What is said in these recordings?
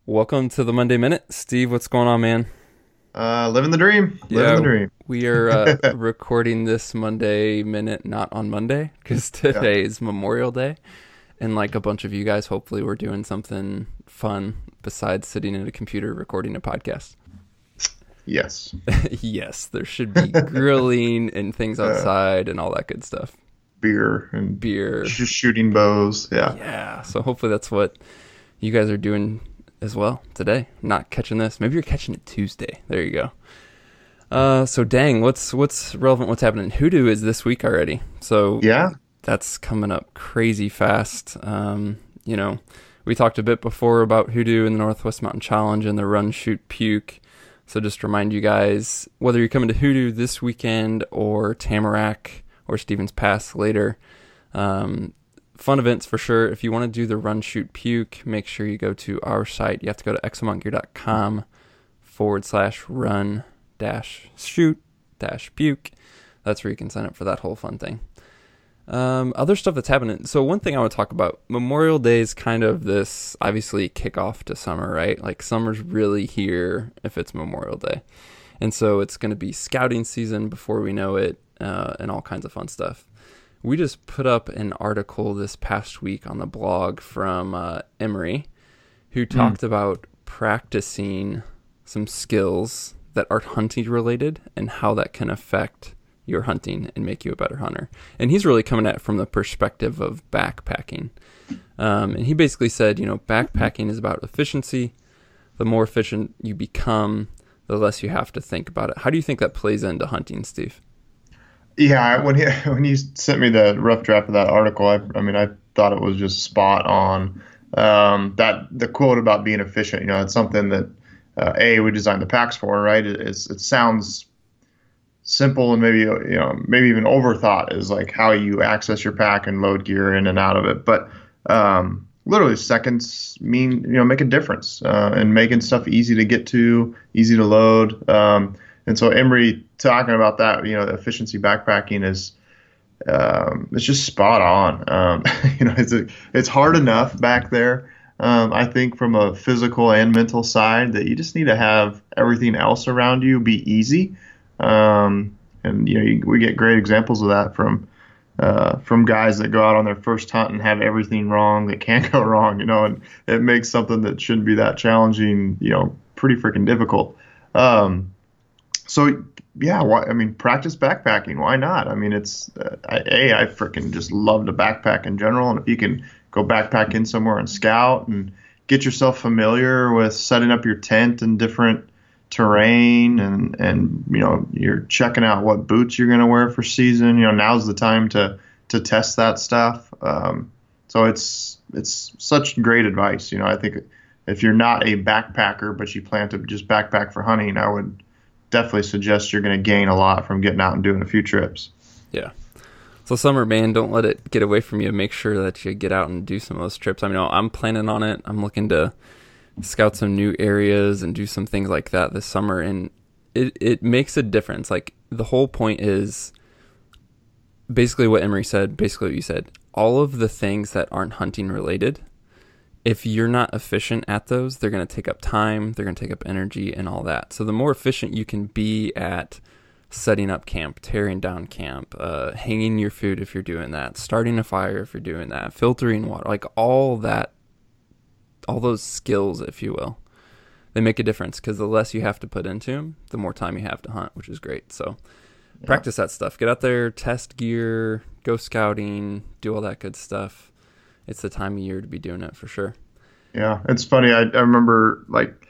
Welcome to the Monday Minute. Steve, what's going on, man? Living the dream. Living the dream. We are recording this Monday Minute not on Monday because Yeah. today is Memorial Day. And like a bunch of you guys, hopefully we're doing something fun besides sitting at a computer recording a podcast. Yes. Yes, there should be grilling and things outside and all that good stuff. Beer and Beer. shooting bows. Yeah. Yeah, so hopefully that's what you guys are doing as well today. Not catching this. Maybe you're catching it Tuesday. There you go. So dang, what's relevant? What's happening? Hoodoo is this week already. So Yeah. that's coming up crazy fast. We talked a bit before about Hoodoo and the Northwest Mountain Challenge and the Run, Shoot, Puke. So just remind you guys, whether you're coming to Hoodoo this weekend or Tamarack or Stevens Pass later, fun events for sure. If you want to do the Run, Shoot, Puke, make sure you go to our site. You have to go to exomountgear.com/run-shoot-puke. That's where you can sign up for that whole fun thing. Other stuff that's happening. So one thing I want to talk about, Memorial Day is kind of this, obviously, kickoff to summer, right? Like summer's really here if it's Memorial Day. And so it's going to be scouting season before we know it, and all kinds of fun stuff. We just put up an article this past week on the blog from Emery, who talked about practicing some skills that are hunting related and how that can affect your hunting and make you a better hunter. And he's really coming at it from the perspective of backpacking. And he basically said, backpacking is about efficiency. The more efficient you become, the less you have to think about it. How do you think that plays into hunting, Steve? Yeah. When he sent me the rough draft of that article, I thought it was just spot on. That the quote about being efficient, it's something that we designed the packs for, right? It sounds simple and maybe even overthought is like how you access your pack and load gear in and out of it. But literally seconds make a difference in making stuff easy to get to, easy to load. And so Emery talking about that, the efficiency backpacking is it's just spot on. It's hard enough back there. I think from a physical and mental side that you just need to have everything else around you be easy. We get great examples of that from guys that go out on their first hunt and have everything wrong that can go wrong, and it makes something that shouldn't be that challenging, pretty freaking difficult. So yeah, practice backpacking. Why not? I freaking just love to backpack in general. And if you can go backpack in somewhere and scout and get yourself familiar with setting up your tent in different terrain and you're checking out what boots you're going to wear for season, now's the time to test that stuff. So it's such great advice. I think if you're not a backpacker but you plan to just backpack for hunting, I would definitely suggest you're going to gain a lot from getting out and doing a few trips. Yeah. So summer, man, don't let it get away from you. Make sure that you get out and do some of those trips. I'm planning on it. I'm looking to scout some new areas and do some things like that this summer. And it makes a difference. Like the whole point is basically what Emery said, basically what you said. All of the things that aren't hunting related, if you're not efficient at those, they're going to take up time, they're going to take up energy and all that. So the more efficient you can be at setting up camp, tearing down camp, hanging your food if you're doing that, starting a fire if you're doing that, filtering water, like all that, all those skills, if you will, they make a difference because the less you have to put into them, the more time you have to hunt, which is great. So practice that stuff. Get out there, test gear, go scouting, do all that good stuff. It's the time of year to be doing it for sure. Yeah, it's funny. I remember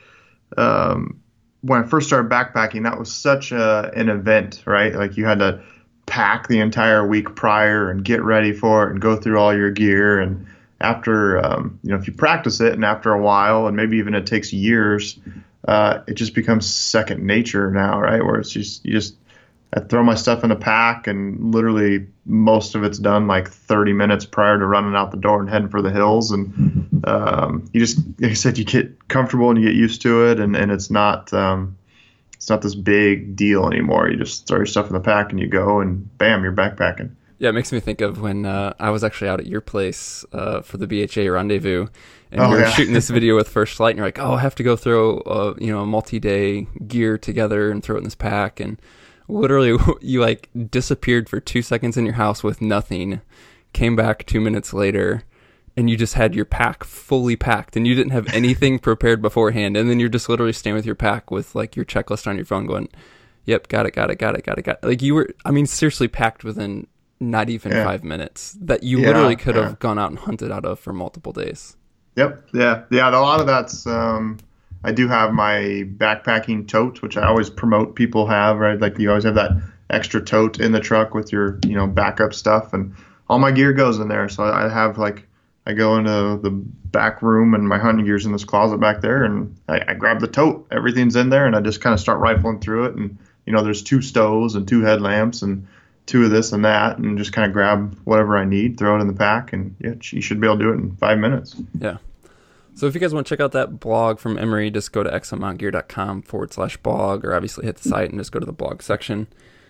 when I first started backpacking, that was such an event, right? Like you had to pack the entire week prior and get ready for it and go through all your gear. And after, if you practice it and after a while, and maybe even it takes years, it just becomes second nature now, right? Where it's just, I throw my stuff in a pack and literally most of it's done like 30 minutes prior to running out the door and heading for the hills. And you just, like I said, you get comfortable and you get used to it, and it's not this big deal anymore. You just throw your stuff in the pack and you go, and bam, you're backpacking. Yeah, it makes me think of when I was actually out at your place for the BHA rendezvous, and Oh we were yeah. shooting this video with First Light, and you're like, "Oh, I have to go throw a multi-day gear together and throw it in this pack." And literally, you like disappeared for 2 seconds in your house with nothing, came back 2 minutes later, and you just had your pack fully packed, and you didn't have anything prepared beforehand, and then you're just literally staying with your pack with like your checklist on your phone, going, "Yep, got it, got it, got it, got it, got it." Like you were, I mean, seriously packed within not even Yeah. 5 minutes that you Yeah, literally could yeah. have gone out and hunted out of for multiple days. Yep. Yeah. Yeah. A lot of that's. I do have my backpacking tote, which I always promote people have. Right, like you always have that extra tote in the truck with your backup stuff, and all my gear goes in there. So I have like I go into the back room and my hunting gear's in this closet back there, and I grab the tote. Everything's in there, and I just kind of start rifling through it. And there's 2 stoves and 2 headlamps and 2 of this and that, and just kind of grab whatever I need, throw it in the pack, and yeah, you should be able to do it in 5 minutes. Yeah. So if you guys want to check out that blog from Emery, just go to exomountgear.com/blog, or obviously hit the site and just go to the blog section.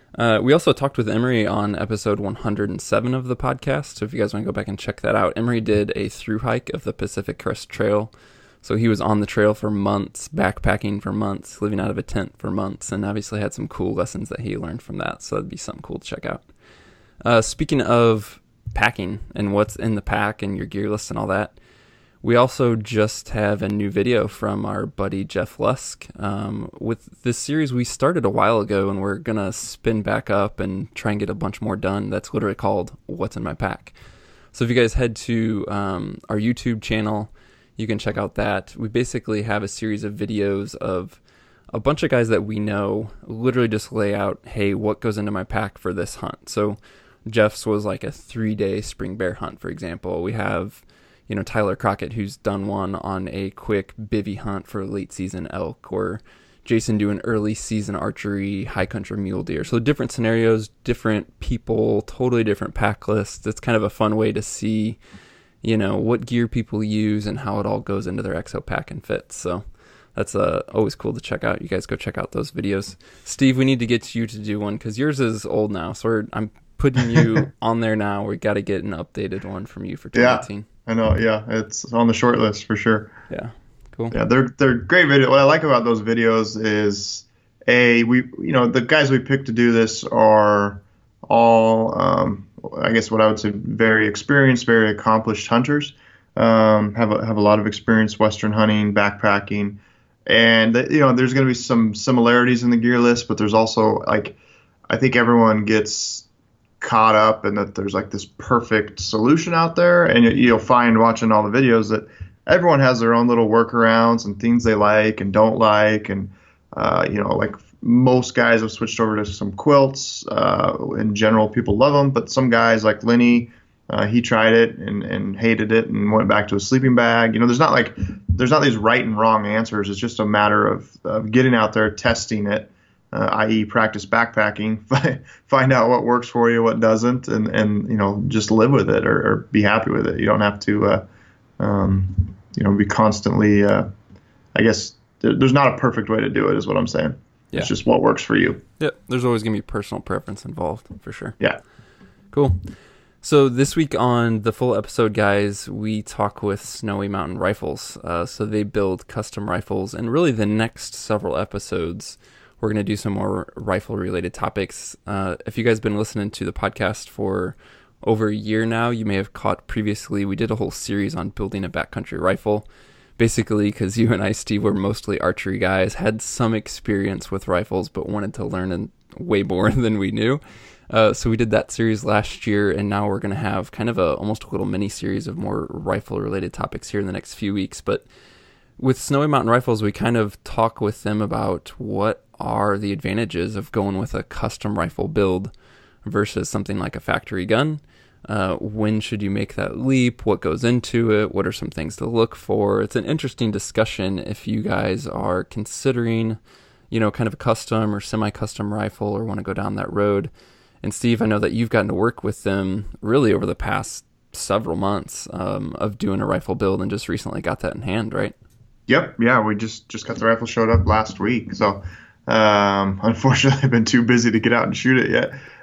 We also talked with Emery on episode 107 of the podcast, so if you guys want to go back and check that out, Emery did a through hike of the Pacific Crest Trail. So he was on the trail for months, backpacking for months, living out of a tent for months, and obviously had some cool lessons that he learned from that, so that'd be something cool to check out. Speaking of packing and what's in the pack and your gear list and all that, we also just have a new video from our buddy Jeff Lusk. With this series we started a while ago, and we're going to spin back up and try and get a bunch more done. That's literally called What's in My Pack. So if you guys head to our YouTube channel, you can check out that. We basically have a series of videos of a bunch of guys that we know literally just lay out, hey, what goes into my pack for this hunt? So Jeff's was like a 3-day spring bear hunt, for example. We have Tyler Crockett, who's done one on a quick bivvy hunt for late season elk, or Jason doing early season archery, high country mule deer. So different scenarios, different people, totally different pack lists. It's kind of a fun way to see, what gear people use and how it all goes into their exo pack and fits. So that's always cool to check out. You guys go check out those videos. Steve, we need to get you to do one because yours is old now. So I'm putting you on there now. We got to get an updated one from you for 2018. Yeah. I know, yeah, it's on the short list for sure. Yeah, cool. Yeah, they're great videos. What I like about those videos is the guys we picked to do this are all, I guess what I would say, very experienced, very accomplished hunters. Have a lot of experience Western hunting, backpacking, and there's going to be some similarities in the gear list, but there's also I think everyone gets caught up in that there's like this perfect solution out there, and you'll find watching all the videos that everyone has their own little workarounds and things they like and don't like, and like most guys have switched over to some quilts. In general, people love them, but some guys like Lenny, he tried it and hated it and went back to a sleeping bag. There's not these right and wrong answers. It's just a matter of getting out there, testing it. I.e. practice backpacking, find out what works for you, what doesn't, and just live with it or be happy with it. You don't have to, be constantly, I guess there's not a perfect way to do it is what I'm saying. Yeah. It's just what works for you. Yeah. There's always going to be personal preference involved for sure. Yeah. Cool. So this week on the full episode, guys, we talk with Snowy Mountain Rifles. So they build custom rifles, and really the next several episodes, we're going to do some more rifle-related topics. If you guys have been listening to the podcast for over a year now, you may have caught previously, we did a whole series on building a backcountry rifle. Basically, because you and I, Steve, were mostly archery guys, had some experience with rifles, but wanted to learn way more than we knew. So we did that series last year, and now we're going to have kind of almost a little mini-series of more rifle-related topics here in the next few weeks. But with Snowy Mountain Rifles, we kind of talk with them about what are the advantages of going with a custom rifle build versus something like a factory gun. When should you make that leap? What goes into it? What are some things to look for? It's an interesting discussion if you guys are considering, kind of a custom or semi-custom rifle or want to go down that road. And Steve, I know that you've gotten to work with them really over the past several months of doing a rifle build and just recently got that in hand, right? Yep. Yeah, we just got the rifle showed up last week. So unfortunately, I've been too busy to get out and shoot it yet.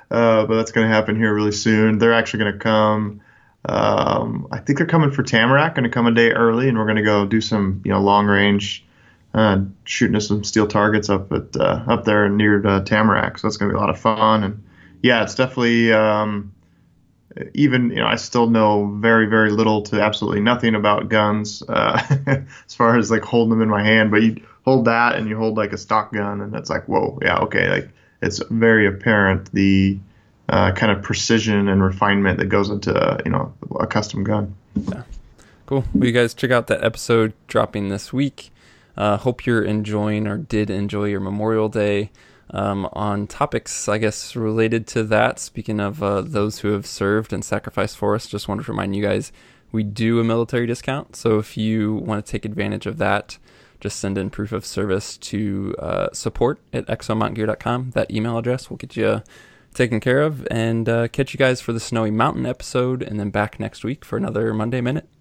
but that's going to happen here really soon. They're actually going to come. I think they're coming for Tamarack, going to come a day early, and we're going to go do some, long range, shooting at some steel targets up there near Tamarack. So that's going to be a lot of fun. And yeah, it's definitely, even, I still know very, very little to absolutely nothing about guns, as far as like holding them in my hand, but you hold that and you hold like a stock gun and it's like, whoa, yeah, okay. Like it's very apparent the kind of precision and refinement that goes into, a custom gun. Yeah. Cool. Well, you guys check out that episode dropping this week. Hope you're enjoying or did enjoy your Memorial Day. On topics, I guess, related to that, speaking of those who have served and sacrificed for us, just wanted to remind you guys, we do a military discount. So if you want to take advantage of that, just send in proof of service to support@exomountgear.com. That email address will get you taken care of, and catch you guys for the Snowy Mountain episode, and then back next week for another Monday Minute.